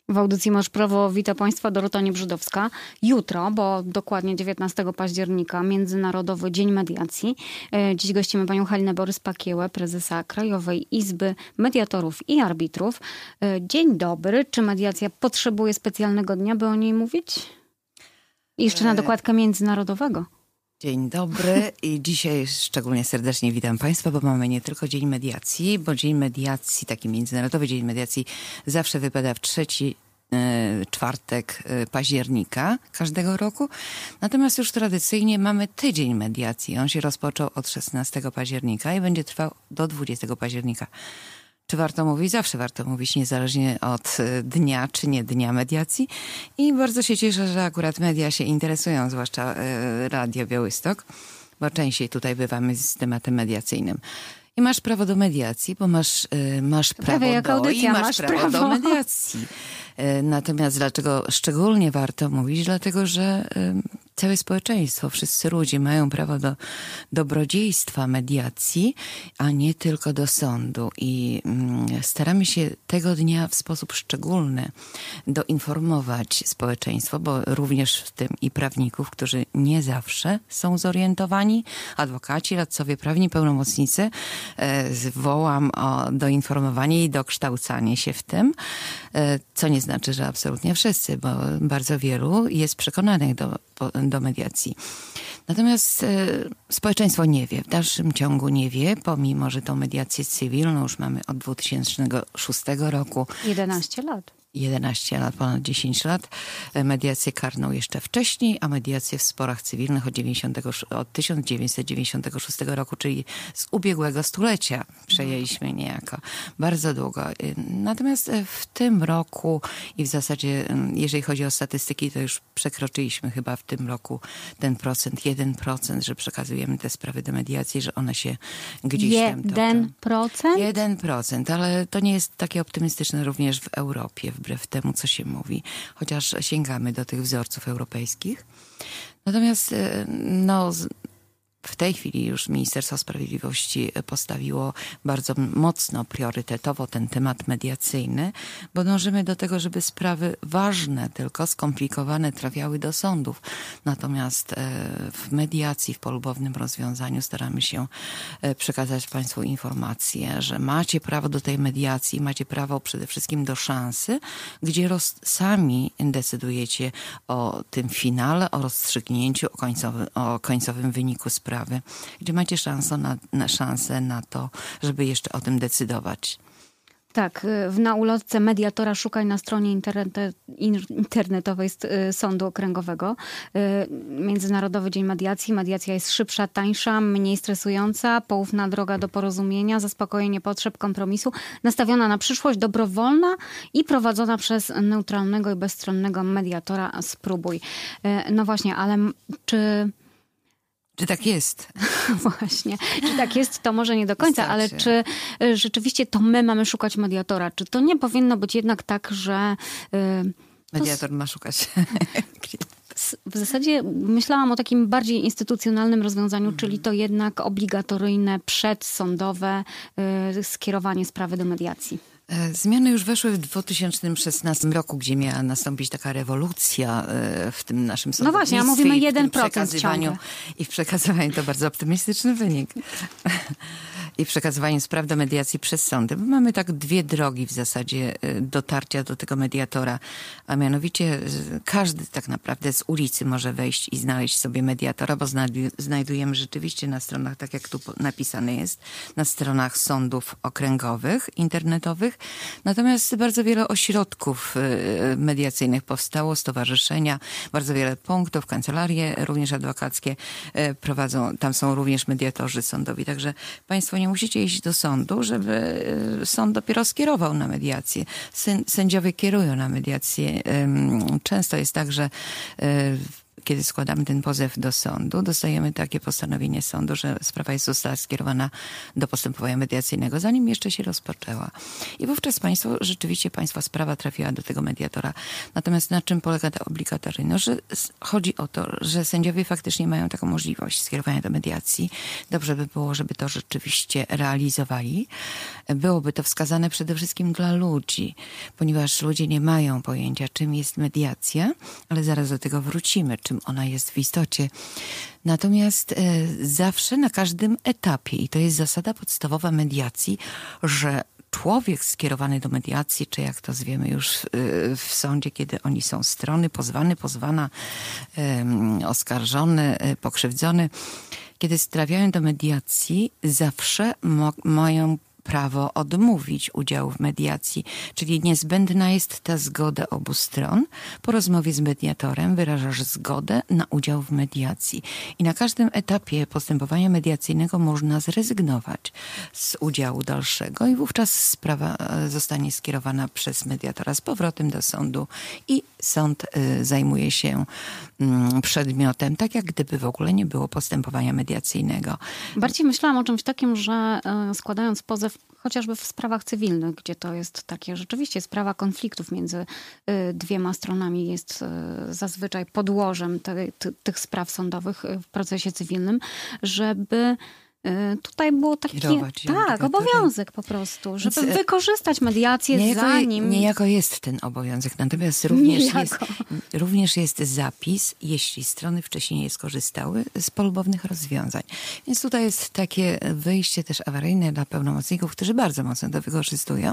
W audycji Masz Prawo wita Państwa Dorota Niebrzydowska. Jutro, bo dokładnie 19 października, Międzynarodowy Dzień Mediacji. Dziś gościmy panią Halinę Borys-Pakiełę, prezesa Krajowej Izby Mediatorów i Arbitrów. Dzień dobry. Czy mediacja potrzebuje specjalnego dnia, by o niej mówić? I jeszcze na dokładkę międzynarodowego. Dzień dobry i dzisiaj szczególnie serdecznie witam Państwa, bo mamy nie tylko Dzień Mediacji, bo Dzień Mediacji, taki Międzynarodowy Dzień Mediacji zawsze wypada w trzeci czwartek października każdego roku. Natomiast już tradycyjnie mamy Tydzień Mediacji. On się rozpoczął od 16 października i będzie trwał do 20 października. Czy warto mówić? Zawsze warto mówić, niezależnie od dnia czy nie dnia mediacji. I bardzo się cieszę, że akurat media się interesują, zwłaszcza Radio Białystok, bo częściej tutaj bywamy z tematem mediacyjnym. I masz prawo do mediacji, bo masz prawo jak audycja, masz prawo do mediacji. Natomiast dlaczego szczególnie warto mówić? Dlatego, że całe społeczeństwo, wszyscy ludzie mają prawo do dobrodziejstwa mediacji, a nie tylko do sądu. I staramy się tego dnia w sposób szczególny doinformować społeczeństwo, bo również w tym i prawników, którzy nie zawsze są zorientowani, adwokaci, radcowie prawni, pełnomocnicy. Wołam o doinformowanie i dokształcanie się w tym, co nie znaczy, że absolutnie wszyscy, bo bardzo wielu jest przekonanych do mediacji. Natomiast społeczeństwo nie wie, w dalszym ciągu nie wie, pomimo że tą mediację cywilną już mamy od 2006 roku. 11 lat. 11 lat, ponad 10 lat. Mediację karną jeszcze wcześniej, a mediację w sporach cywilnych od 1996 roku, czyli z ubiegłego stulecia przejęliśmy niejako bardzo długo. Natomiast w tym roku i w zasadzie, jeżeli chodzi o statystyki, to już przekroczyliśmy chyba w tym roku ten 1%, że przekazujemy te sprawy do mediacji, że one się gdzieś tam toczą. 1%? 1%, ale to nie jest takie optymistyczne również w Europie, wbrew temu, co się mówi, chociaż sięgamy do tych wzorców europejskich. Natomiast w tej chwili już Ministerstwo Sprawiedliwości postawiło bardzo mocno, priorytetowo ten temat mediacyjny, bo dążymy do tego, żeby sprawy ważne, tylko skomplikowane trafiały do sądów. Natomiast w mediacji, w polubownym rozwiązaniu staramy się przekazać Państwu informację, że macie prawo do tej mediacji, macie prawo przede wszystkim do szansy, gdzie sami decydujecie o tym finale, o rozstrzygnięciu, o końcowym wyniku sprawy. Gdzie macie szansę na to, żeby jeszcze o tym decydować. Tak, na ulotce mediatora szukaj na stronie internetowej Sądu Okręgowego. Międzynarodowy Dzień Mediacji. Mediacja jest szybsza, tańsza, mniej stresująca, poufna droga do porozumienia, zaspokojenie potrzeb, kompromisu, nastawiona na przyszłość, dobrowolna i prowadzona przez neutralnego i bezstronnego mediatora. Spróbuj. No właśnie, ale czy tak jest? Właśnie. Czy tak jest, to może nie do końca, ale czy rzeczywiście to my mamy szukać mediatora? Czy to nie powinno być jednak tak, że mediator ma szukać. W zasadzie myślałam o takim bardziej instytucjonalnym rozwiązaniu, czyli to jednak obligatoryjne, przedsądowe skierowanie sprawy do mediacji. Zmiany już weszły w 2016 roku, gdzie miała nastąpić taka rewolucja w tym naszym sądownictwie. No właśnie, a mówimy 1% ciągle. I w przekazywaniu to bardzo optymistyczny wynik. I w przekazywaniu spraw do mediacji przez sądy. Bo mamy tak dwie drogi w zasadzie dotarcia do tego mediatora, a mianowicie każdy tak naprawdę z ulicy może wejść i znaleźć sobie mediatora, bo znajdujemy rzeczywiście na stronach, tak jak tu napisane jest, na stronach sądów okręgowych, internetowych. Natomiast bardzo wiele ośrodków mediacyjnych powstało, stowarzyszenia, bardzo wiele punktów, kancelarie również adwokackie prowadzą, tam są również mediatorzy sądowi. Także Państwo nie musicie iść do sądu, żeby sąd dopiero skierował na mediację. Sędziowie kierują na mediację. Często jest tak, że kiedy składamy ten pozew do sądu, dostajemy takie postanowienie sądu, że sprawa została skierowana do postępowania mediacyjnego, zanim jeszcze się rozpoczęła. I wówczas rzeczywiście państwa sprawa trafiła do tego mediatora. Natomiast na czym polega ta obligatoryjność? Że chodzi o to, że sędziowie faktycznie mają taką możliwość skierowania do mediacji. Dobrze by było, żeby to rzeczywiście realizowali. Byłoby to wskazane przede wszystkim dla ludzi, ponieważ ludzie nie mają pojęcia, czym jest mediacja, ale zaraz do tego wrócimy, czym ona jest w istocie. Natomiast zawsze na każdym etapie, i to jest zasada podstawowa mediacji, że człowiek skierowany do mediacji, czy jak to zwiemy już w sądzie, kiedy oni są strony, pozwany, pozwana, oskarżony, pokrzywdzony, kiedy trafiają do mediacji, zawsze mają prawo odmówić udziału w mediacji, czyli niezbędna jest ta zgoda obu stron. Po rozmowie z mediatorem wyrażasz zgodę na udział w mediacji. I na każdym etapie postępowania mediacyjnego można zrezygnować z udziału dalszego i wówczas sprawa zostanie skierowana przez mediatora z powrotem do sądu i sąd zajmuje się przedmiotem, tak jak gdyby w ogóle nie było postępowania mediacyjnego. Bardziej myślałam o czymś takim, że składając pozew chociażby w sprawach cywilnych, gdzie to jest takie rzeczywiście sprawa konfliktów między dwiema stronami, jest zazwyczaj podłożem tych spraw sądowych w procesie cywilnym, żeby tutaj było taki obowiązek po prostu, żeby wykorzystać mediację zanim... Niejako jest ten obowiązek, natomiast również jest zapis, jeśli strony wcześniej nie skorzystały z polubownych rozwiązań. Więc tutaj jest takie wyjście też awaryjne dla pełnomocników, którzy bardzo mocno to wykorzystują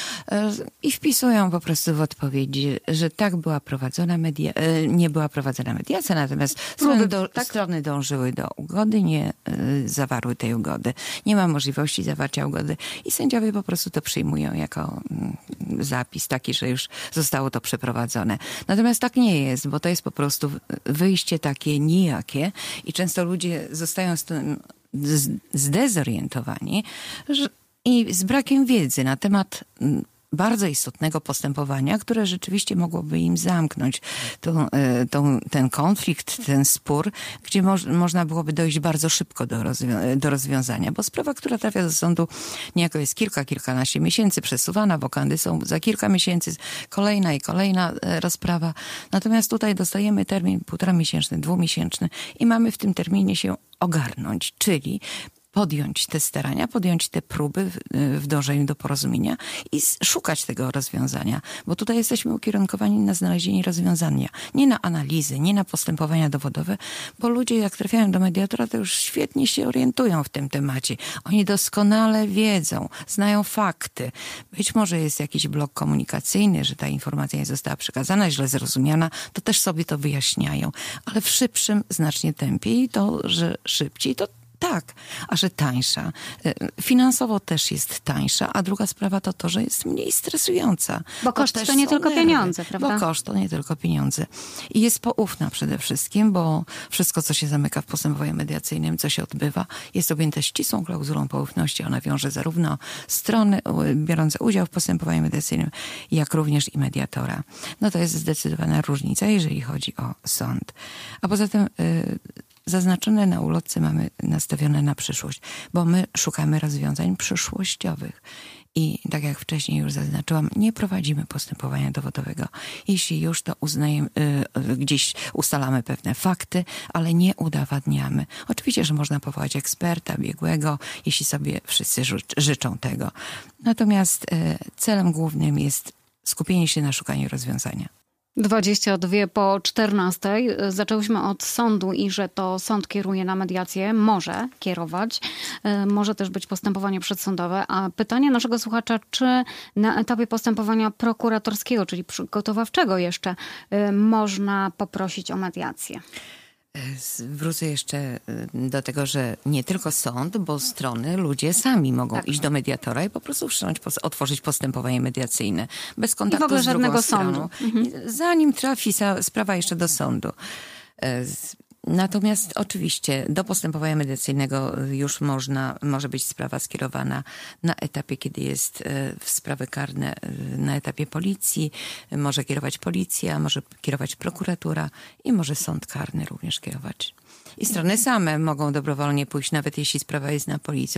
i wpisują po prostu w odpowiedzi, że tak była prowadzona nie była prowadzona mediacja, natomiast strony dążyły do ugody, nie zawarły tej ugody. Nie ma możliwości zawarcia ugody i sędziowie po prostu to przyjmują jako zapis taki, że już zostało to przeprowadzone. Natomiast tak nie jest, bo to jest po prostu wyjście takie nijakie i często ludzie zostają z tym zdezorientowani i z brakiem wiedzy na temat bardzo istotnego postępowania, które rzeczywiście mogłoby im zamknąć ten konflikt, ten spór, gdzie można byłoby dojść bardzo szybko do rozwiązania, bo sprawa, która trafia do sądu, niejako jest kilkanaście miesięcy przesuwana, wokandy są za kilka miesięcy, kolejna i kolejna rozprawa. Natomiast tutaj dostajemy termin 1,5-miesięczny, 2-miesięczny i mamy w tym terminie się ogarnąć, czyli podjąć te starania, podjąć te próby w dążeniu do porozumienia i szukać tego rozwiązania. Bo tutaj jesteśmy ukierunkowani na znalezienie rozwiązania. Nie na analizy, nie na postępowania dowodowe, bo ludzie jak trafiają do mediatora, to już świetnie się orientują w tym temacie. Oni doskonale wiedzą, znają fakty. Być może jest jakiś blok komunikacyjny, że ta informacja nie została przekazana, źle zrozumiana, to też sobie to wyjaśniają. Ale w szybszym znacznie tempie i to, że szybciej, to tak, a że tańsza. Finansowo też jest tańsza, a druga sprawa to, że jest mniej stresująca. Bo koszt to nie tylko pieniądze, prawda? Bo koszt to nie tylko pieniądze. I jest poufna przede wszystkim, bo wszystko, co się zamyka w postępowaniu mediacyjnym, co się odbywa, jest objęte ścisłą klauzulą poufności. Ona wiąże zarówno strony biorące udział w postępowaniu mediacyjnym, jak również i mediatora. No to jest zdecydowana różnica, jeżeli chodzi o sąd. A poza tym zaznaczone na ulotce mamy nastawione na przyszłość, bo my szukamy rozwiązań przyszłościowych. I tak jak wcześniej już zaznaczyłam, nie prowadzimy postępowania dowodowego. Jeśli już, to uznajemy, gdzieś ustalamy pewne fakty, ale nie udowadniamy. Oczywiście, że można powołać eksperta, biegłego, jeśli sobie wszyscy życzą tego. Natomiast celem głównym jest skupienie się na szukaniu rozwiązania. 11:52. Zaczęłyśmy od sądu i że to sąd kieruje na mediację. Może kierować. Może też być postępowanie przedsądowe. A pytanie naszego słuchacza, czy na etapie postępowania prokuratorskiego, czyli przygotowawczego jeszcze, można poprosić o mediację? Wrócę jeszcze do tego, że nie tylko sąd, bo strony, ludzie sami mogą iść do mediatora i po prostu otworzyć postępowanie mediacyjne. Bez kontaktu z drugą żadnego stroną. Zanim trafi sprawa jeszcze do sądu. Natomiast oczywiście do postępowania mediacyjnego już może być sprawa skierowana na etapie, kiedy jest w sprawy karne na etapie policji, może kierować policja, może kierować prokuratura i może sąd karny również kierować. I strony same mogą dobrowolnie pójść, nawet jeśli sprawa jest na policji,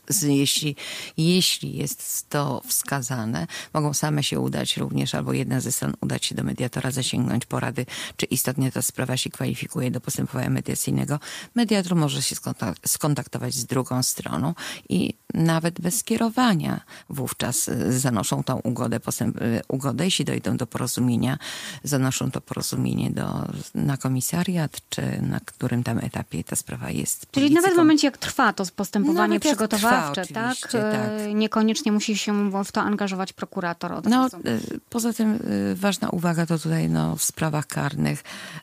jeśli jest to wskazane, mogą same się udać również, albo jedna ze stron udać się do mediatora, zasięgnąć porady, czy istotnie ta sprawa się kwalifikuje do postępowania mediacyjnego. Mediator może się skontaktować z drugą stroną i nawet bez skierowania wówczas zanoszą tą ugodę, jeśli dojdą do porozumienia, zanoszą to porozumienie na komisariat, czy na którym tam etapie ta sprawa jest. Czyli nawet w momencie, jak trwa to postępowanie nawet przygotowawcze, trwa, tak? tak? Niekoniecznie musi się w to angażować prokurator od razu. Poza tym ważna uwaga to tutaj w sprawach karnych.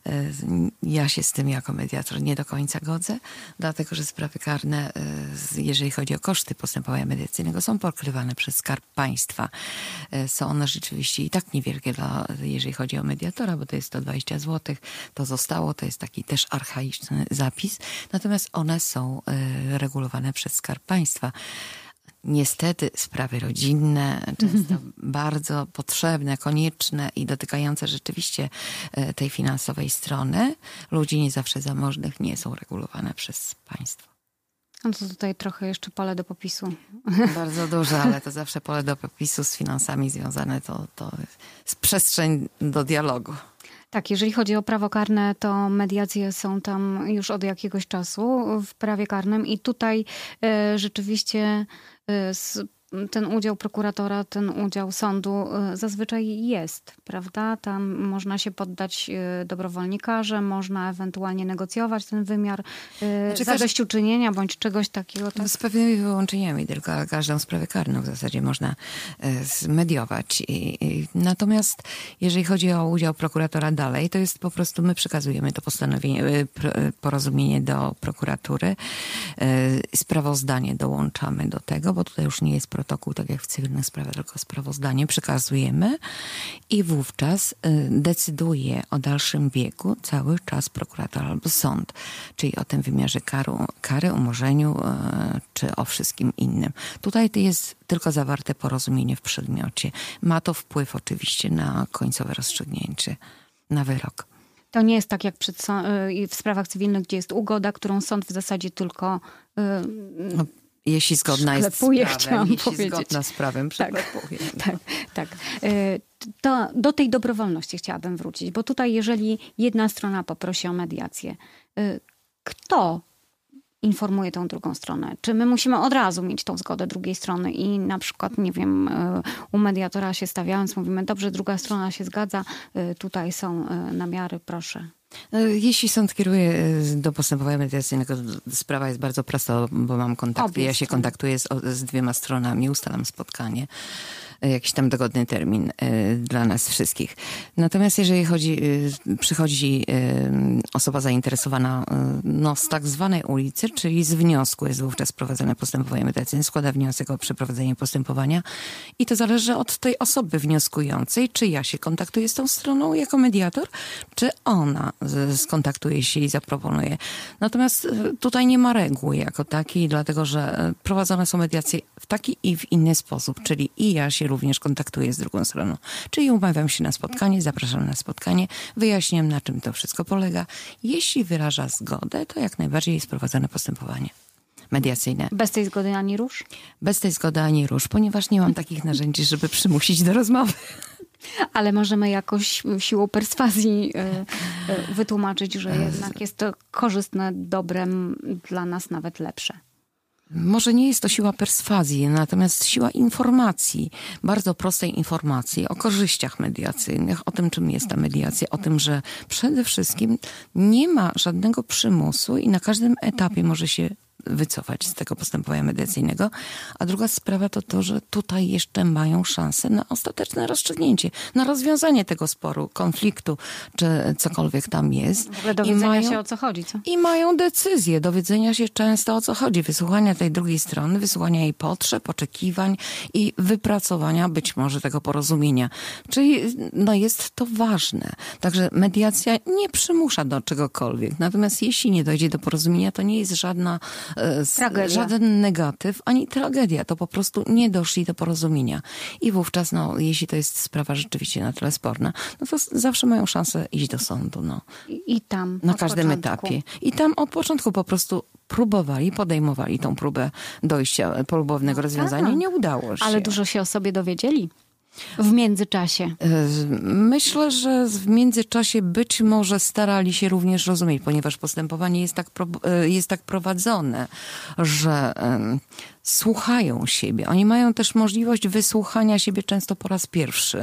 Ja się z tym jako mediator nie do końca godzę, dlatego że sprawy karne, jeżeli chodzi o koszty postępowania mediacyjnego, są pokrywane przez Skarb Państwa. Są one rzeczywiście i tak niewielkie, jeżeli chodzi o mediatora, bo to jest 120 zł. To zostało, to jest taki też archaiczny zapis. Natomiast one są regulowane przez Skarb Państwa. Niestety sprawy rodzinne, często bardzo potrzebne, konieczne i dotykające rzeczywiście tej finansowej strony ludzi nie zawsze zamożnych, nie są regulowane przez państwo. No to tutaj trochę jeszcze pole do popisu. Bardzo duże, ale to zawsze pole do popisu z finansami związane to jest przestrzeń do dialogu. Tak, jeżeli chodzi o prawo karne, to mediacje są tam już od jakiegoś czasu w prawie karnym i tutaj rzeczywiście ten udział prokuratora, ten udział sądu zazwyczaj jest, prawda? Tam można się poddać dobrowolnie karze, można ewentualnie negocjować ten wymiar zadośćuczynienia bądź czegoś takiego. Tak? Z pewnymi wyłączeniami, tylko każdą sprawę karną w zasadzie można zmediować. Natomiast jeżeli chodzi o udział prokuratora dalej, to jest po prostu my przekazujemy to porozumienie do prokuratury. Sprawozdanie dołączamy do tego, bo tutaj już nie jest protokół, tak jak w cywilnych sprawach, tylko sprawozdanie przekazujemy i wówczas decyduje o dalszym biegu cały czas prokurator albo sąd, czyli o tym wymiarze kary, umorzeniu, czy o wszystkim innym. Tutaj jest tylko zawarte porozumienie w przedmiocie. Ma to wpływ oczywiście na końcowe rozstrzygnięcie, na wyrok. To nie jest tak jak w sprawach cywilnych, gdzie jest ugoda, którą sąd w zasadzie tylko jeśli zgodna jest z prawem, zgodna z prawem, przyklepuje. Tak. To do tej dobrowolności chciałabym wrócić, bo tutaj jeżeli jedna strona poprosi o mediację, kto informuje tą drugą stronę? Czy my musimy od razu mieć tą zgodę drugiej strony i na przykład, nie wiem, u mediatora się stawiając, mówimy, dobrze, druga strona się zgadza, tutaj są namiary, proszę. Jeśli sąd kieruje do postępowania mediacyjnego, sprawa jest bardzo prosta, bo mam kontakty. Ja się kontaktuję z dwiema stronami, ustalam spotkanie. Jakiś tam dogodny termin dla nas wszystkich. Natomiast jeżeli przychodzi osoba zainteresowana z tak zwanej ulicy, czyli z wniosku jest wówczas prowadzone postępowanie mediacyjne, składa wniosek o przeprowadzenie postępowania i to zależy od tej osoby wnioskującej, czy ja się kontaktuję z tą stroną jako mediator, czy ona skontaktuje się i zaproponuje. Natomiast tutaj nie ma reguły jako takiej, dlatego że prowadzone są mediacje w taki i w inny sposób, czyli i ja się również kontaktuję z drugą stroną. Czyli umawiam się na spotkanie, zapraszam na spotkanie, wyjaśniam, na czym to wszystko polega. Jeśli wyraża zgodę, to jak najbardziej jest prowadzone postępowanie mediacyjne. Bez tej zgody ani rusz? Bez tej zgody ani rusz, ponieważ nie mam takich narzędzi, żeby przymusić do rozmowy. Ale możemy jakoś siłą perswazji wytłumaczyć, że jednak jest to korzystne, dobrem, dla nas nawet lepsze. Może nie jest to siła perswazji, natomiast siła informacji, bardzo prostej informacji o korzyściach mediacyjnych, o tym, czym jest ta mediacja, o tym, że przede wszystkim nie ma żadnego przymusu i na każdym etapie może się wycofać z tego postępowania mediacyjnego. A druga sprawa to to, że tutaj jeszcze mają szansę na ostateczne rozstrzygnięcie, na rozwiązanie tego sporu, konfliktu, czy cokolwiek tam jest. W ogóle dowiedzenia się, o co chodzi, co? I mają decyzję, dowiedzenia się często, o co chodzi. Wysłuchania tej drugiej strony, wysłuchania jej potrzeb, oczekiwań i wypracowania być może tego porozumienia. Czyli jest to ważne. Także mediacja nie przymusza do czegokolwiek. Natomiast jeśli nie dojdzie do porozumienia, to nie jest żaden negatyw, ani tragedia. To po prostu nie doszli do porozumienia. I wówczas, jeśli to jest sprawa rzeczywiście na tyle sporna, to zawsze mają szansę iść do sądu. I tam na każdym etapie. I tam od początku po prostu podejmowali tą próbę dojścia polubownego rozwiązania i nie udało się. Ale dużo się o sobie dowiedzieli w międzyczasie. Myślę, że w międzyczasie być może starali się również rozumieć, ponieważ postępowanie jest tak prowadzone, że słuchają siebie. Oni mają też możliwość wysłuchania siebie często po raz pierwszy.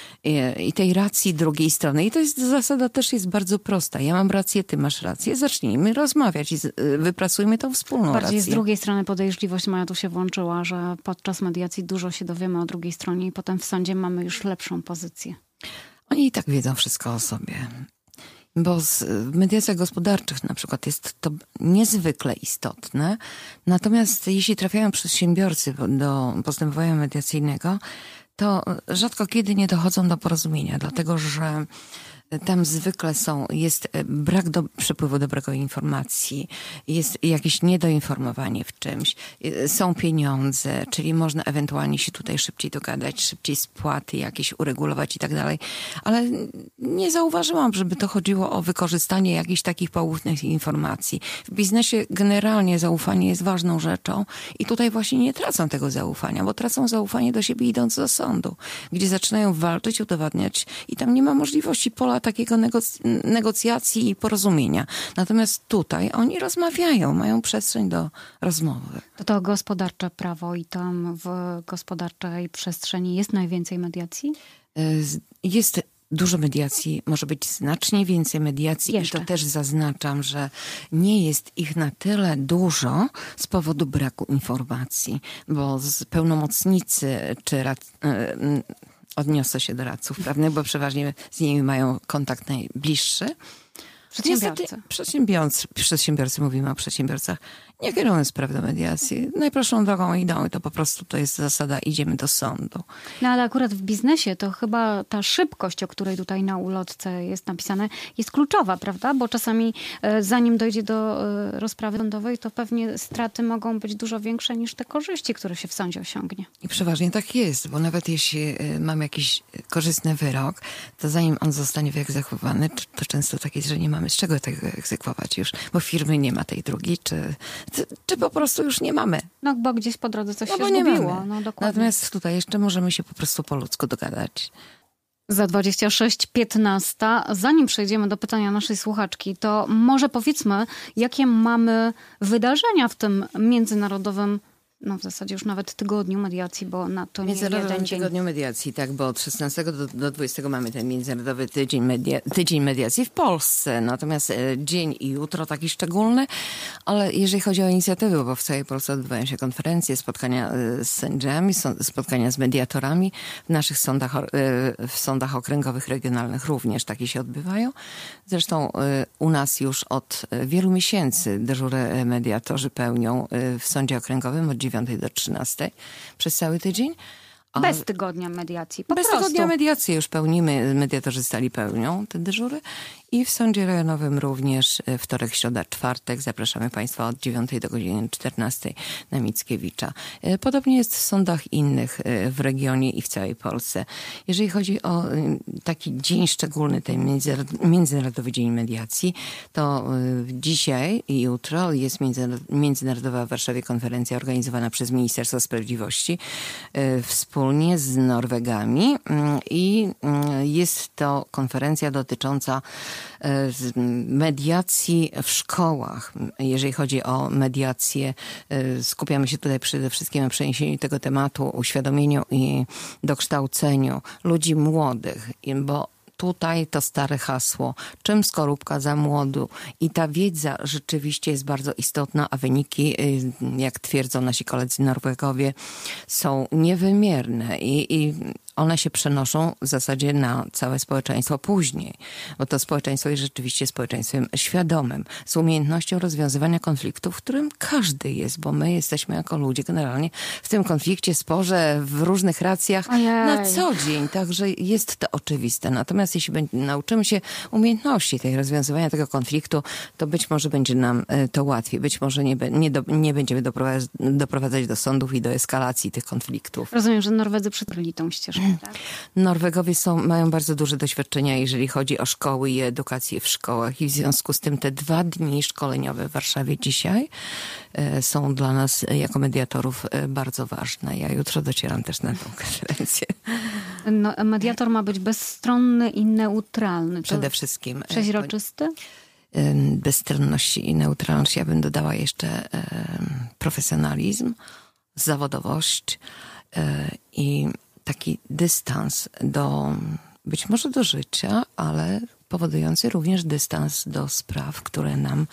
I tej racji drugiej strony. I to jest zasada też jest bardzo prosta. Ja mam rację, ty masz rację. Zacznijmy rozmawiać i wypracujmy tą wspólną Bardziej rację. Z drugiej strony podejrzliwość moja tu się włączyła, że podczas mediacji dużo się dowiemy o drugiej stronie i potem w sądzie mamy już lepszą pozycję. Oni i tak wiedzą wszystko o sobie. Bo w mediacjach gospodarczych na przykład jest to niezwykle istotne. Natomiast jeśli trafiają przedsiębiorcy do postępowania mediacyjnego, to rzadko kiedy nie dochodzą do porozumienia, dlatego że tam zwykle jest brak przepływu dobrego informacji, jest jakieś niedoinformowanie w czymś, są pieniądze, czyli można ewentualnie się tutaj szybciej dogadać, szybciej spłaty jakieś uregulować i tak dalej. Ale nie zauważyłam, żeby to chodziło o wykorzystanie jakichś takich poufnych informacji. W biznesie generalnie zaufanie jest ważną rzeczą i tutaj właśnie nie tracą tego zaufania, bo tracą zaufanie do siebie idąc do sądu, gdzie zaczynają walczyć, udowadniać i tam nie ma możliwości pola takiego negocjacji i porozumienia. Natomiast tutaj oni rozmawiają, mają przestrzeń do rozmowy. To gospodarcze prawo i tam w gospodarczej przestrzeni jest najwięcej mediacji? Jest dużo mediacji, może być znacznie więcej mediacji. Jeszcze. I to też zaznaczam, że nie jest ich na tyle dużo z powodu braku informacji, bo pełnomocnicy czy odniosę się do radców prawnych, bo przeważnie z nimi mają kontakt najbliższy. Przedsiębiorcy, mówimy o przedsiębiorcach, nie kierują spraw do mediacji. Najprostszą drogą idą i to po prostu to jest zasada, idziemy do sądu. No ale akurat w biznesie to chyba ta szybkość, o której tutaj na ulotce jest napisane, jest kluczowa, prawda? Bo czasami zanim dojdzie do rozprawy sądowej, to pewnie straty mogą być dużo większe niż te korzyści, które się w sądzie osiągnie. I przeważnie tak jest, bo nawet jeśli mamy jakiś korzystny wyrok, to zanim on zostanie wyegzekwowany, to często tak jest, że nie mamy z czego tego egzekwować już, bo firmy nie ma tej drugiej, czy po prostu już nie mamy. No bo gdzieś po drodze coś się nie zgubiło. mamy. No, dokładnie. Natomiast tutaj jeszcze możemy się po prostu po ludzku dogadać. Za 26:15. Zanim przejdziemy do pytania naszej słuchaczki, to może powiedzmy, jakie mamy wydarzenia w tym międzynarodowym, w zasadzie już nawet tygodniu mediacji, bo na to nie jeden dzień. Tygodniu mediacji, tak, bo od 16 do 20 mamy ten Międzynarodowy Tydzień Mediacji w Polsce. Natomiast dzień i jutro taki szczególny, ale jeżeli chodzi o inicjatywy, bo w całej Polsce odbywają się konferencje, spotkania z sędziami, spotkania z mediatorami. W naszych w sądach okręgowych, regionalnych również takie się odbywają. Zresztą u nas już od wielu miesięcy dyżury mediatorzy pełnią w sądzie okręgowym od 9 do 13 przez cały tydzień. Bez tygodnia mediacji, po Bez prostu. tygodnia mediacji już pełnimy, mediatorzy stali pełnią te dyżury. I w sądzie rejonowym również wtorek, środa, czwartek. Zapraszamy Państwa od 9 do godziny 14 na Mickiewicza. Podobnie jest w sądach innych w regionie i w całej Polsce. Jeżeli chodzi o taki dzień szczególny, ten Międzynarodowy Dzień Mediacji, to dzisiaj i jutro jest międzynarodowa w Warszawie konferencja organizowana przez Ministerstwo Sprawiedliwości wspólnie z Norwegami i jest to konferencja dotycząca mediacji w szkołach. Jeżeli chodzi o mediację, skupiamy się tutaj przede wszystkim na przeniesieniu tego tematu, uświadomieniu i dokształceniu ludzi młodych, bo tutaj to stare hasło, czym skorupka za młodu. I ta wiedza rzeczywiście jest bardzo istotna, a wyniki, jak twierdzą nasi koledzy Norwegowie, są niewymierne i one się przenoszą w zasadzie na całe społeczeństwo później, bo to społeczeństwo jest rzeczywiście społeczeństwem świadomym, z umiejętnością rozwiązywania konfliktów, w którym każdy jest, bo my jesteśmy jako ludzie generalnie w tym konflikcie, sporze, w różnych racjach na co dzień, także jest to oczywiste. Natomiast jeśli nauczymy się umiejętności tej rozwiązywania tego konfliktu, to być może będzie nam to łatwiej, być może nie będziemy doprowadzać do sądów i do eskalacji tych konfliktów. Rozumiem, że Norwedzy przykryli tą ścieżkę. Tak? Norwegowie mają bardzo duże doświadczenia, jeżeli chodzi o szkoły i edukację w szkołach i w związku z tym te 2 dni szkoleniowe w Warszawie dzisiaj są dla nas jako mediatorów bardzo ważne. Ja jutro docieram też na tą konferencję. No, mediator ma być bezstronny i neutralny. Przede wszystkim. Przeźroczysty? Bezstronność i neutralność. Ja bym dodała jeszcze profesjonalizm, zawodowość i taki dystans być może do życia, ale powodujący również dystans do spraw, które nam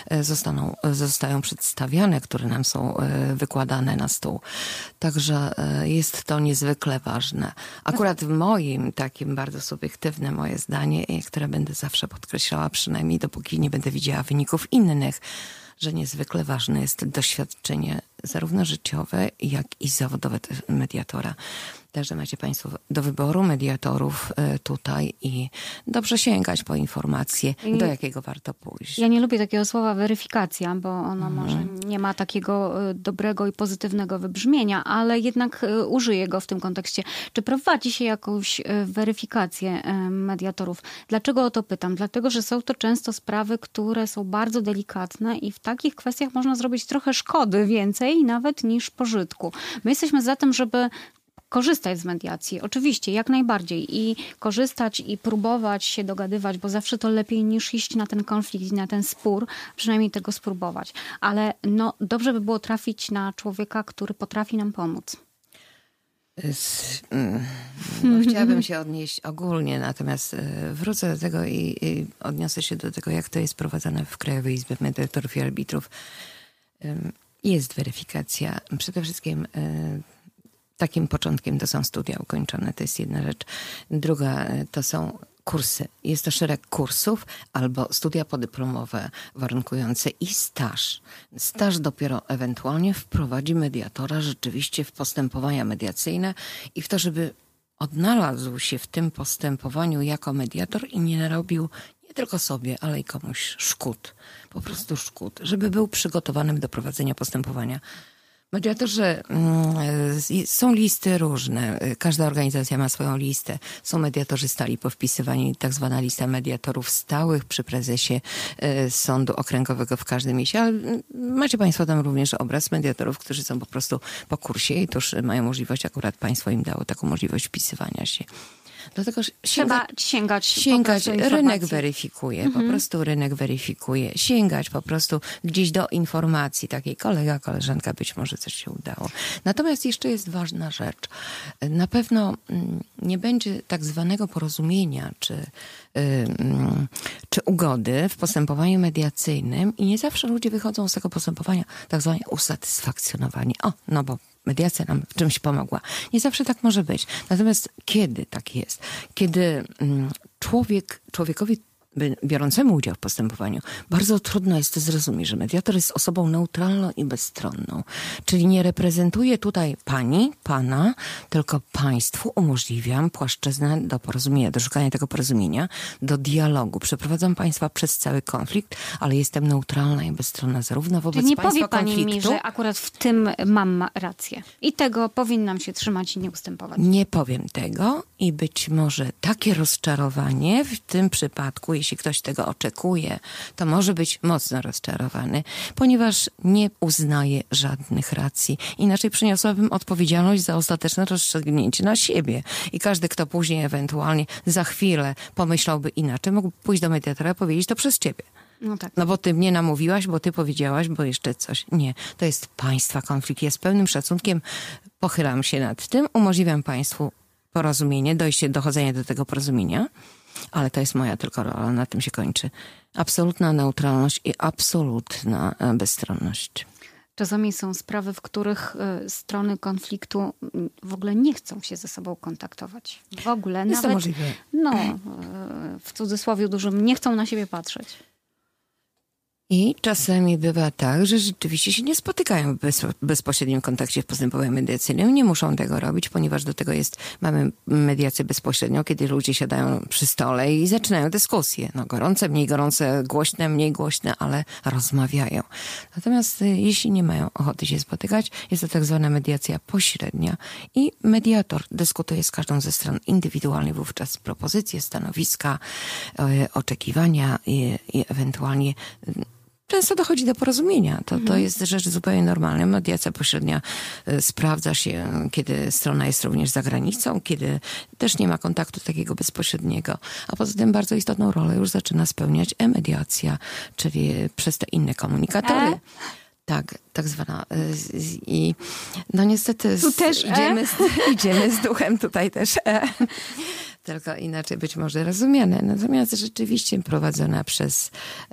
zostają przedstawiane, które nam są wykładane na stół. Także jest to niezwykle ważne. Akurat w moim takim bardzo subiektywne moje zdanie, które będę zawsze podkreślała, przynajmniej dopóki nie będę widziała wyników innych, że niezwykle ważne jest doświadczenie zarówno życiowe, jak i zawodowe mediatora. Także macie Państwo do wyboru mediatorów tutaj i dobrze sięgać po informacje, do jakiego warto pójść. Ja nie lubię takiego słowa weryfikacja, bo ono może nie ma takiego dobrego i pozytywnego wybrzmienia, ale jednak użyję go w tym kontekście. Czy prowadzi się jakąś weryfikację mediatorów? Dlaczego o to pytam? Dlatego, że są to często sprawy, które są bardzo delikatne i w takich kwestiach można zrobić trochę szkody więcej nawet niż pożytku. My jesteśmy za tym, żeby korzystać z mediacji. Oczywiście, jak najbardziej. I korzystać i próbować się dogadywać, bo zawsze to lepiej niż iść na ten konflikt i na ten spór, przynajmniej tego spróbować. Ale dobrze by było trafić na człowieka, który potrafi nam pomóc. Chciałabym się odnieść ogólnie, natomiast wrócę do tego i odniosę się do tego, jak to jest prowadzone w Krajowej Izbie Mediatorów i Arbitrów. Jest weryfikacja. Przede wszystkim takim początkiem to są studia ukończone, to jest jedna rzecz. Druga to są kursy. Jest to szereg kursów albo studia podyplomowe warunkujące i staż. Staż dopiero ewentualnie wprowadzi mediatora rzeczywiście w postępowania mediacyjne i w to, żeby odnalazł się w tym postępowaniu jako mediator i nie narobił nie tylko sobie, ale i komuś szkód. Po prostu szkód. Żeby był przygotowanym do prowadzenia postępowania. Mediatorzy, są listy różne. Każda organizacja ma swoją listę. Są mediatorzy stali powpisywani, tak zwana lista mediatorów stałych przy prezesie Sądu Okręgowego w każdym mieście. Ale macie Państwo tam również obraz mediatorów, którzy są po prostu po kursie i tuż mają możliwość, akurat państwo im dało taką możliwość wpisywania się. Dlatego trzeba sięgać rynek weryfikuje, po prostu rynek weryfikuje. Sięgać po prostu gdzieś do informacji takiej koleżanka, być może coś się udało. Natomiast jeszcze jest ważna rzecz. Na pewno nie będzie tak zwanego porozumienia czy ugody w postępowaniu mediacyjnym i nie zawsze ludzie wychodzą z tego postępowania tak zwanie usatysfakcjonowani. Bo mediacja nam w czymś pomogła. Nie zawsze tak może być. Natomiast kiedy tak jest? Kiedy człowiekowi biorącemu udział w postępowaniu bardzo trudno jest to zrozumieć, że mediator jest osobą neutralną i bezstronną. Czyli nie reprezentuje tutaj pana, tylko państwu umożliwiam płaszczyznę do porozumienia, do szukania tego porozumienia, do dialogu. Przeprowadzam państwa przez cały konflikt, ale jestem neutralna i bezstronna zarówno wobec nie państwa powie pani konfliktu. Mi, że akurat w tym mam rację. I tego powinnam się trzymać i nie ustępować. Nie powiem tego i być może takie rozczarowanie w tym przypadku, jeśli ktoś tego oczekuje, to może być mocno rozczarowany, ponieważ nie uznaje żadnych racji. Inaczej przyniosłabym odpowiedzialność za ostateczne rozstrzygnięcie na siebie. I każdy, kto później ewentualnie za chwilę pomyślałby inaczej, mógł pójść do mediatora i powiedzieć to przez ciebie. No tak. No bo ty mnie namówiłaś, bo ty powiedziałaś, bo jeszcze coś. Nie, to jest państwa konflikt. Ja z pełnym szacunkiem pochylam się nad tym, umożliwiam państwu porozumienie, dochodzenie do tego porozumienia. Ale to jest moja tylko rola, na tym się kończy. Absolutna neutralność i absolutna bezstronność. Czasami są sprawy, w których strony konfliktu w ogóle nie chcą się ze sobą kontaktować. W ogóle Jest nawet, to możliwe. w cudzysłowie dużym, nie chcą na siebie patrzeć. I czasami bywa tak, że rzeczywiście się nie spotykają w bezpośrednim kontakcie w postępowaniu mediacyjnym. Nie muszą tego robić, ponieważ do tego mamy mediację bezpośrednią, kiedy ludzie siadają przy stole i zaczynają dyskusje. No, gorące, mniej gorące, głośne, mniej głośne, ale rozmawiają. Natomiast jeśli nie mają ochoty się spotykać, jest to tak zwana mediacja pośrednia i mediator dyskutuje z każdą ze stron indywidualnie wówczas propozycje, stanowiska, oczekiwania i ewentualnie często dochodzi do porozumienia. To jest rzecz zupełnie normalna. Mediacja pośrednia sprawdza się, kiedy strona jest również za granicą, kiedy też nie ma kontaktu takiego bezpośredniego. A poza tym bardzo istotną rolę już zaczyna spełniać e-mediacja, czyli przez te inne komunikatory. Tak zwana. I no niestety tu też idziemy z duchem tutaj też. Tylko inaczej być może rozumiane. Natomiast rzeczywiście prowadzona przez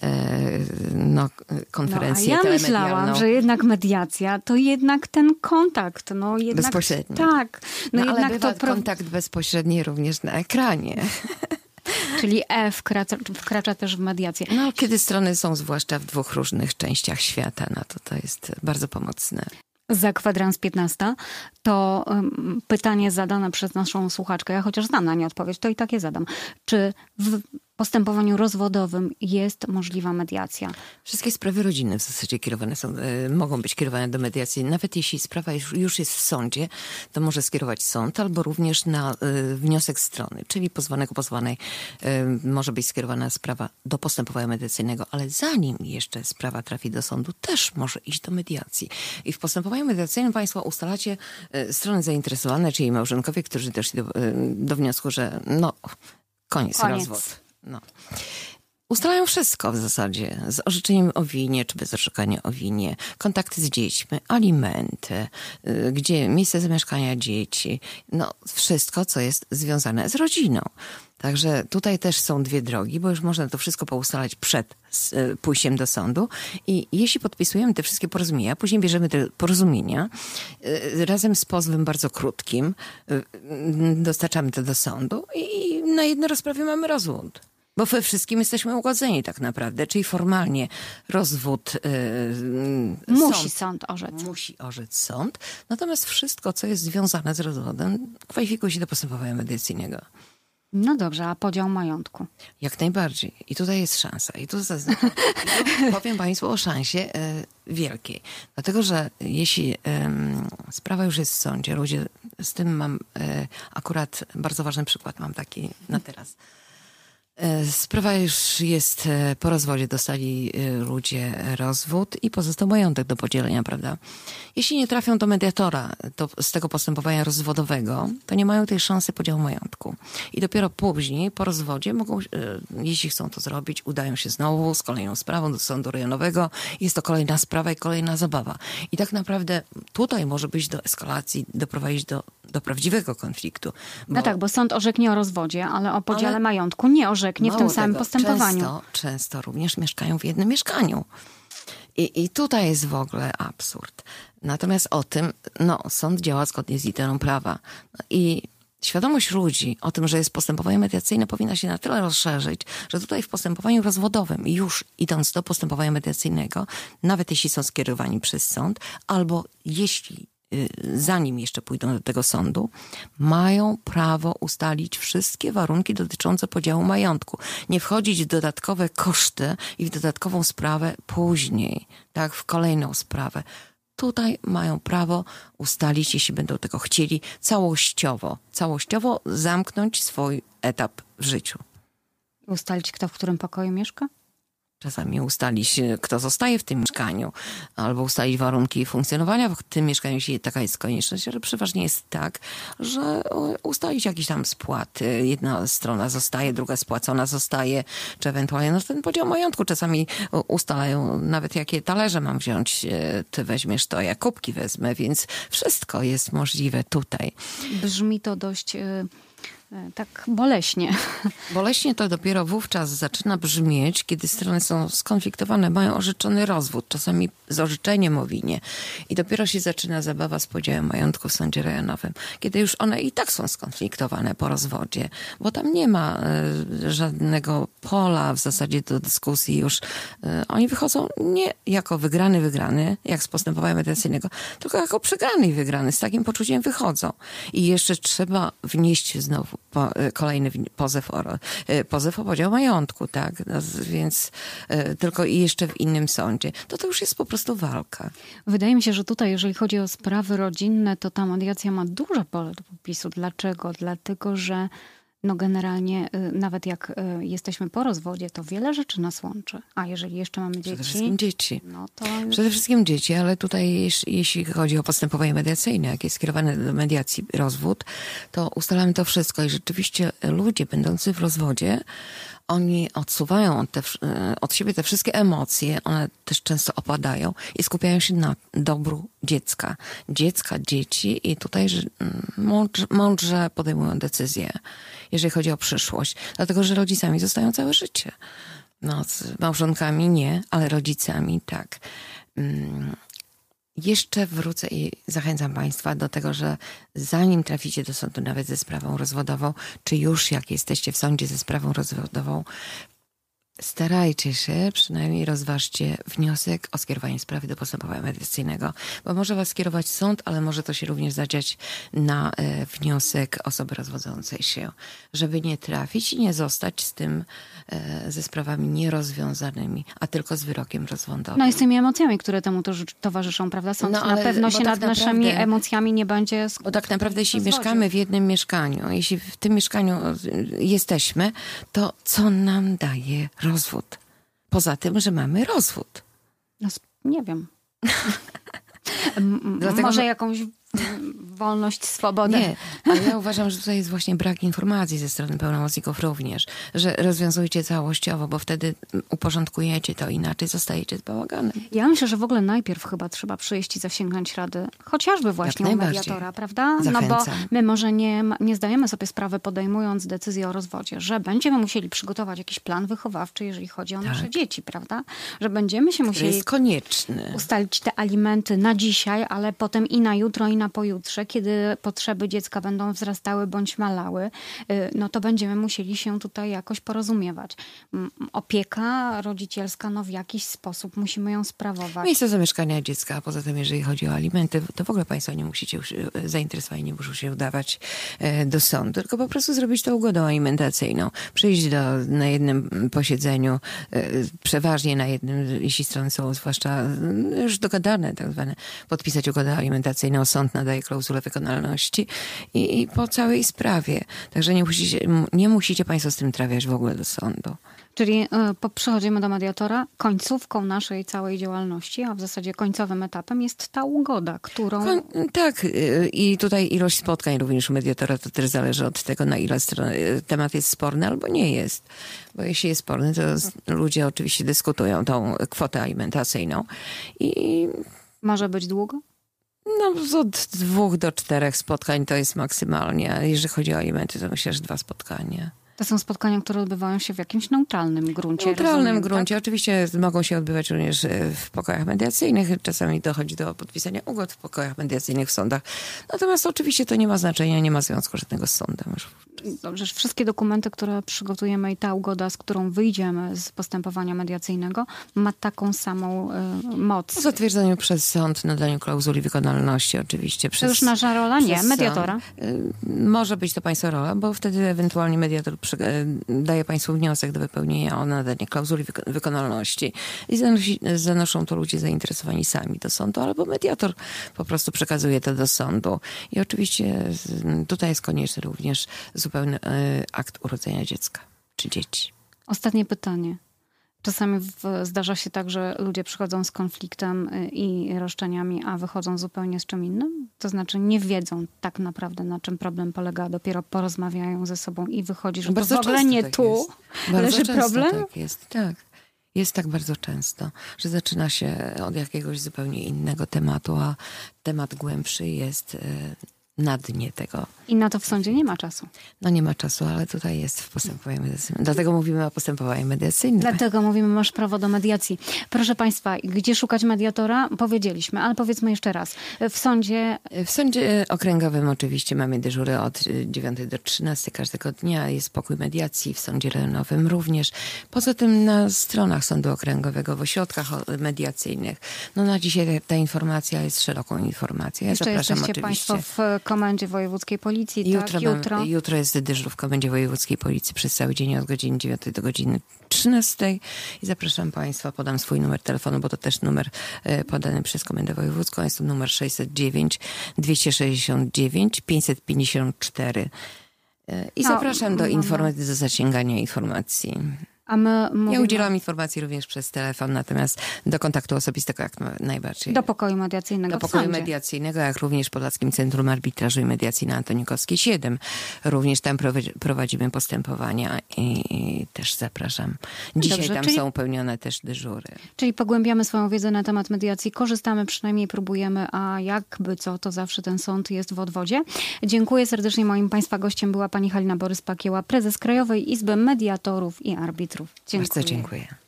konferencję ja telemedialną. myślałam, że jednak mediacja to jednak ten kontakt. No, jednak, bezpośredni. Tak. No jednak ale bywa kontakt bezpośredni również na ekranie. Czyli wkracza też w mediację. No, kiedy strony są zwłaszcza w dwóch różnych częściach świata, no to jest bardzo pomocne. Za kwadrans 15 to pytanie zadane przez naszą słuchaczkę. Ja chociaż znam na nie odpowiedź, to i tak je zadam. Czy w postępowaniu rozwodowym jest możliwa mediacja? Wszystkie sprawy rodzinne w zasadzie kierowane mogą być kierowane do mediacji. Nawet jeśli sprawa już jest w sądzie, to może skierować sąd albo również na wniosek strony, czyli pozwanej może być skierowana sprawa do postępowania mediacyjnego, ale zanim jeszcze sprawa trafi do sądu, też może iść do mediacji. I w postępowaniu mediacyjnym państwo ustalacie strony zainteresowane, czyli małżonkowie, którzy doszli do wniosku, że koniec. Rozwód. No. Ustalają wszystko w zasadzie. Z orzeczeniem o winie, czy bez orzekania o winie. Kontakty z dziećmi, alimenty, gdzie miejsce zamieszkania dzieci. No, wszystko, co jest związane z rodziną. Także tutaj też są dwie drogi, bo już można to wszystko poustalać przed pójściem do sądu. I jeśli podpisujemy te wszystkie porozumienia, później bierzemy te porozumienia razem z pozwem bardzo krótkim, dostarczamy to do sądu i na jednej rozprawie mamy rozwód. Bo we wszystkim jesteśmy ugodzeni tak naprawdę, czyli formalnie rozwód musi sąd orzec. Musi orzec sąd. Natomiast wszystko, co jest związane z rozwodem, kwalifikuje się do postępowania mediacyjnego. No dobrze, a podział majątku? Jak najbardziej. I tutaj jest szansa. I tu powiem państwu o szansie wielkiej. Dlatego, że jeśli sprawa już jest w sądzie, ludzie, z tym mam akurat bardzo ważny przykład, mam taki na teraz. Sprawa już jest po rozwodzie, dostali ludzie rozwód i pozostał majątek do podzielenia, prawda? Jeśli nie trafią do mediatora z tego postępowania rozwodowego, to nie mają tej szansy podziału majątku. I dopiero później, po rozwodzie, mogą, jeśli chcą to zrobić, udają się znowu z kolejną sprawą do sądu rejonowego. Jest to kolejna sprawa i kolejna zabawa. I tak naprawdę tutaj może być do eskalacji, doprowadzić do prawdziwego konfliktu. No tak, bo sąd orzeknie o rozwodzie, ale o podziale majątku nie orzeknie w tym samym postępowaniu. Często również mieszkają w jednym mieszkaniu. I tutaj jest w ogóle absurd. Natomiast o tym, sąd działa zgodnie z literą prawa. I świadomość ludzi o tym, że jest postępowanie mediacyjne, powinna się na tyle rozszerzyć, że tutaj w postępowaniu rozwodowym, już idąc do postępowania mediacyjnego, nawet jeśli są skierowani przez sąd, albo jeśli zanim jeszcze pójdą do tego sądu, mają prawo ustalić wszystkie warunki dotyczące podziału majątku. Nie wchodzić w dodatkowe koszty i w dodatkową sprawę później, tak, w kolejną sprawę. Tutaj mają prawo ustalić, jeśli będą tego chcieli, całościowo zamknąć swój etap w życiu. Ustalić, kto w którym pokoju mieszka? Czasami ustalić, kto zostaje w tym mieszkaniu, albo ustalić warunki funkcjonowania w tym mieszkaniu, jeśli taka jest konieczność, ale przeważnie jest tak, że ustalić jakiś tam spłat. Jedna strona zostaje, druga spłacona zostaje, czy ewentualnie ten podział majątku. Czasami ustalają nawet, jakie talerze mam wziąć, ty weźmiesz to, ja kubki wezmę, więc wszystko jest możliwe tutaj. Brzmi to dość tak boleśnie. Boleśnie to dopiero wówczas zaczyna brzmieć, kiedy strony są skonfliktowane, mają orzeczony rozwód, czasami z orzeczeniem o winie. I dopiero się zaczyna zabawa z podziałem majątku w sądzie rejonowym, kiedy już one i tak są skonfliktowane po rozwodzie, bo tam nie ma żadnego pola w zasadzie do dyskusji już. Oni wychodzą nie jako wygrany, jak z postępowania mediacyjnego, tylko jako przegrany i wygrany. Z takim poczuciem wychodzą. I jeszcze trzeba wnieść znowu kolejny pozew o podział majątku, tak? Więc tylko i jeszcze w innym sądzie. To już jest po prostu walka. Wydaje mi się, że tutaj, jeżeli chodzi o sprawy rodzinne, to ta mediacja ma duże pole do popisu. Dlaczego? Dlatego, że generalnie nawet jak jesteśmy po rozwodzie, to wiele rzeczy nas łączy. A jeżeli jeszcze mamy dzieci... Przede wszystkim dzieci. No to... Przede wszystkim dzieci, ale tutaj jeśli chodzi o postępowanie mediacyjne, jak jest skierowane do mediacji rozwód, to ustalamy to wszystko i rzeczywiście ludzie będący w rozwodzie, oni odsuwają od siebie te wszystkie emocje, one też często opadają i skupiają się na dobru dziecka, dzieci i tutaj mądrze podejmują decyzje, jeżeli chodzi o przyszłość, dlatego że rodzicami zostają całe życie. No, z małżonkami nie, ale rodzicami tak. Jeszcze wrócę i zachęcam Państwa do tego, że zanim traficie do sądu nawet ze sprawą rozwodową, czy już jak jesteście w sądzie ze sprawą rozwodową, starajcie się, przynajmniej rozważcie wniosek o skierowanie sprawy do postępowania mediacyjnego, bo może was skierować sąd, ale może to się również zadziać na wniosek osoby rozwodzącej się, żeby nie trafić i nie zostać z tym, ze sprawami nierozwiązanymi, a tylko z wyrokiem rozwodowym. No i z tymi emocjami, które temu towarzyszą, prawda? Sąd na pewno się nad naszymi emocjami nie będzie... Bo tak naprawdę, jeśli mieszkamy w jednym mieszkaniu, jeśli w tym mieszkaniu jesteśmy, to co nam daje rozwód? Poza tym, że mamy rozwód. No, nie wiem. Dlatego, może jakąś wolność, swobodę. Nie, ale ja uważam, że tutaj jest właśnie brak informacji ze strony pełnomocników również, że rozwiązujecie całościowo, bo wtedy uporządkujecie to inaczej, zostajecie z bałaganem. Ja myślę, że w ogóle najpierw chyba trzeba przyjść i zasięgnąć rady, chociażby właśnie u mediatora, prawda? Zachęcam. No bo my może nie zdajemy sobie sprawy, podejmując decyzję o rozwodzie, że będziemy musieli przygotować jakiś plan wychowawczy, jeżeli chodzi o nasze dzieci, prawda? Że będziemy się musieli jest konieczny. Ustalić te alimenty na dzisiaj, ale potem i na jutro, i na pojutrze, kiedy potrzeby dziecka będą wzrastały bądź malały, no to będziemy musieli się tutaj jakoś porozumiewać. Opieka rodzicielska, no w jakiś sposób musimy ją sprawować. Miejsce zamieszkania dziecka, a poza tym, jeżeli chodzi o alimenty, to w ogóle Państwo nie musicie zainteresowani, nie muszą się udawać do sądu, tylko po prostu zrobić to ugodą alimentacyjną. Przyjść na jednym posiedzeniu, przeważnie na jednym, jeśli strony są zwłaszcza już dogadane, tak zwane, podpisać ugodę alimentacyjną, sąd nadaje klauzulę wykonalności i po całej sprawie. Także nie musicie Państwo z tym trafiać w ogóle do sądu. Czyli przechodzimy do mediatora. Końcówką naszej całej działalności, a w zasadzie końcowym etapem jest ta ugoda, którą... Tak. I tutaj ilość spotkań również u mediatora to też zależy od tego, na ile temat jest sporny albo nie jest. Bo jeśli jest sporny, to ludzie oczywiście dyskutują tą kwotę alimentacyjną. I może być długo? No, od 2 do 4 spotkań to jest maksymalnie. A jeżeli chodzi o alimenty, to myślę, że 2 spotkania. To są spotkania, które odbywają się w jakimś neutralnym gruncie. Neutralnym gruncie. Tak? Oczywiście mogą się odbywać również w pokojach mediacyjnych. Czasami dochodzi do podpisania ugod w pokojach mediacyjnych w sądach. Natomiast oczywiście to nie ma znaczenia, nie ma związku żadnego z sądem. Dobrze, wszystkie dokumenty, które przygotujemy i ta ugoda, z którą wyjdziemy z postępowania mediacyjnego, ma taką samą moc. Po zatwierdzeniu przez sąd, nadaniu klauzuli wykonalności oczywiście. To już nasza rola? Nie, mediatora? Może być to Państwa rola, bo wtedy ewentualnie mediator daje Państwu wniosek do wypełnienia o nadanie klauzuli wykonalności i zanoszą to ludzie zainteresowani sami do sądu, albo mediator po prostu przekazuje to do sądu. I oczywiście tutaj jest konieczny również zupełny akt urodzenia dziecka czy dzieci. Ostatnie pytanie. Czasami zdarza się tak, że ludzie przychodzą z konfliktem i roszczeniami, a wychodzą zupełnie z czym innym? To znaczy nie wiedzą tak naprawdę, na czym problem polega, dopiero porozmawiają ze sobą i wychodzi, że bardzo to w ogóle nie tak tu leży problem? Tak jest, tak. Jest tak bardzo często, że zaczyna się od jakiegoś zupełnie innego tematu, a temat głębszy jest na dnie tego. I na to w sądzie nie ma czasu. No nie ma czasu, ale tutaj jest w postępowaniu mediacyjnym. Dlatego mówimy o postępowaniu mediacyjnym. Dlatego mówimy, masz prawo do mediacji. Proszę państwa, gdzie szukać mediatora? Powiedzieliśmy, ale powiedzmy jeszcze raz. W sądzie okręgowym oczywiście mamy dyżury od 9 do 13 każdego dnia. Jest pokój mediacji, w sądzie rejonowym również. Poza tym na stronach sądu okręgowego, w ośrodkach mediacyjnych. No na dzisiaj ta informacja jest szeroką informacją. Ja jeszcze zapraszam jesteście oczywiście. państwo w Komendzie Wojewódzkiej Policji, Jutro jest dyżur w Komendzie Wojewódzkiej Policji przez cały dzień od godziny 9 do godziny 13 i zapraszam państwa, podam swój numer telefonu, bo to też numer podany przez Komendę Wojewódzką. Jest to numer 609 269 554. I zapraszam do informacji, do zasięgania informacji. A my mówimy... Ja udzielam informacji również przez telefon, natomiast do kontaktu osobistego jak najbardziej. Do pokoju mediacyjnego Do pokoju mediacyjnego, jak również Podlaskim Centrum Arbitrażu i Mediacji na Antonikowskiej 7. Również tam prowadzimy postępowania i też zapraszam. Dzisiaj Dobrze, tam są pełnione też dyżury. Czyli pogłębiamy swoją wiedzę na temat mediacji, korzystamy, przynajmniej próbujemy, a jakby co, to zawsze ten sąd jest w odwodzie. Dziękuję serdecznie. Moim państwa gościem była pani Halina Borys-Pakieła, prezes Krajowej Izby Mediatorów i Arbitrów. Dziękuję. Bardzo dziękuję.